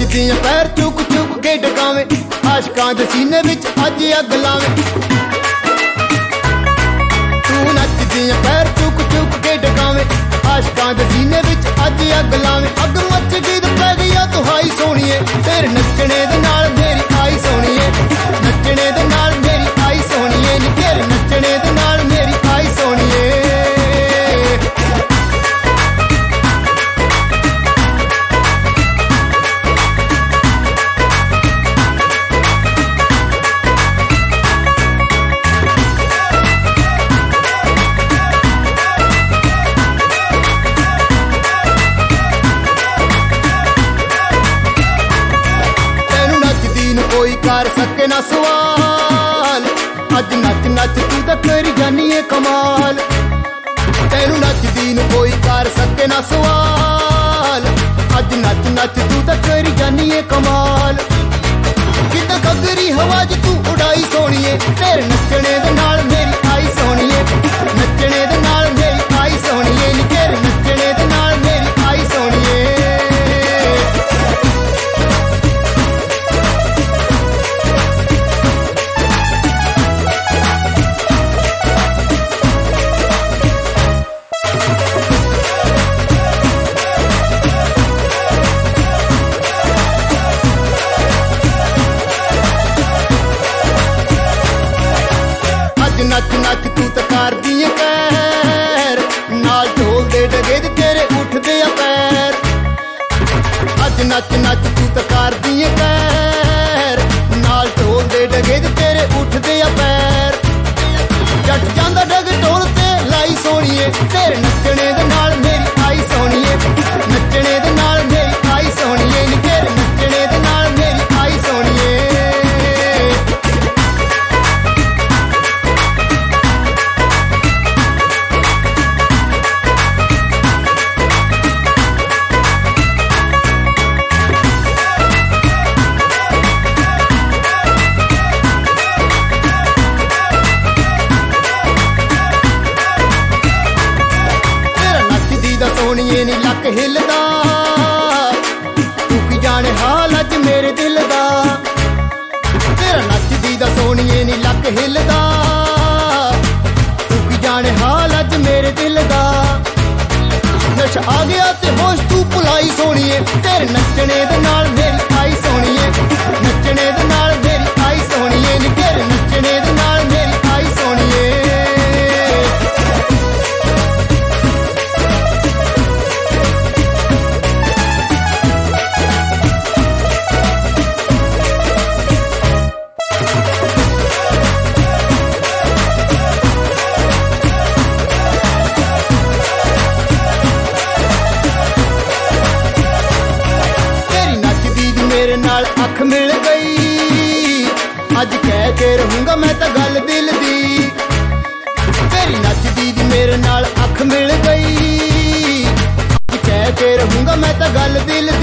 नचदियां पैर चुक चुक के डकावे, आशकां दे सीने विच अज अग लावे। तू नचदियां पैर चुक चुक के डकावे, आशकां दे सीने विच अज अग लावे। अग मच गई ते पै गई आ तुहाई सोहणीए, तेरे नचने दे नाल मेरी आई सोहणीए, नचने दे नाल मेरी आई सोहणीए नी, तेरे नचने दे नाल मेरी आई सोहणीए। कोई कर सके ना सवाल, अज नच नच तू तो करी जानी है कमाल। तेनू नचदी नू कोई कर सके ना सवाल, अज नच नच तू तो करी जानी है कमाल। किते गगरी हवा च तू उड़ाई सोहणीए, तेरे नचने दे नाल मेरी आई सोहणीए, नचने दे नाल मेरी आई सोहणीए नी, तेरे नचने दे नाल मेरी आई सोहणीए। नच नच तू तो करदी है पैर, नाल ढोल दे डगे तेरे उठदे आ पैर। अज नच नच तू तो करदी है पैर, नाल ढोल दे डगे तेरे उठदे आ पैर। जट जांदा डग ढोल ते लाई सोहणीए, तेरे नचने दे नाल मेरी आई सोहणीए, नचने दे नाल मेरी आई सोहणीए नी, तेरे नचने दे नाल मेरी आई सोहणीए। सोहणीए नी लक हिलदा, तू की जाने हाल अज मेरे दिल दा। तेरा नचदी दा सोहणीए नी लक हिलदा, तू की जाने हाल अज मेरे दिल दा। नशा आ गया ते होश तू भुलाई सोहणीए, तेरे नचने दे नाल मेरी आई सोहणीए, नचने दे नाल मेरी आई सोहणीए नी, तेरे नचने दे नाल मेरी आई सोहणीए। मेरे नाल अख मिल गई, अज कह के रहूंगा मैं तो गल दिल दी। तेरी नचदी दी मेरे नाल अख मिल गई, अज कह के रहूंगा मैं तो गल दिल